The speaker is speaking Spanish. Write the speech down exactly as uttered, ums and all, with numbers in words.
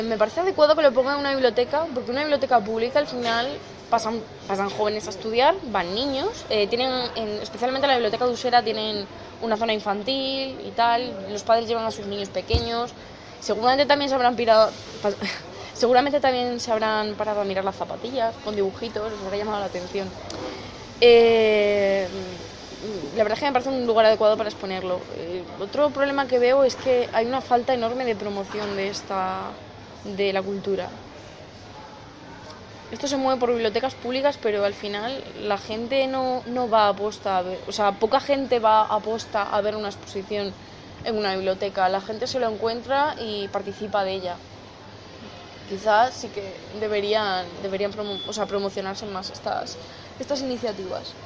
Me parece adecuado que lo pongan en una biblioteca, porque una biblioteca pública al final pasan, pasan jóvenes a estudiar, van niños, eh, tienen, en, especialmente la biblioteca de Usera tienen una zona infantil y tal, los padres llevan a sus niños pequeños, seguramente también se habrán pirado, seguramente también se habrán parado a mirar las zapatillas con dibujitos, les habrá llamado la atención. Eh, la verdad es que me parece un lugar adecuado para exponerlo. Eh, otro problema que veo es que hay una falta enorme de promoción de esta de la cultura. Esto se mueve por bibliotecas públicas, pero al final la gente no, no va a posta a ver, o sea, poca gente va a posta a ver una exposición en una biblioteca. La gente se lo encuentra y participa de ella. Quizás sí que deberían, deberían promo, o sea, promocionarse más estas, estas iniciativas.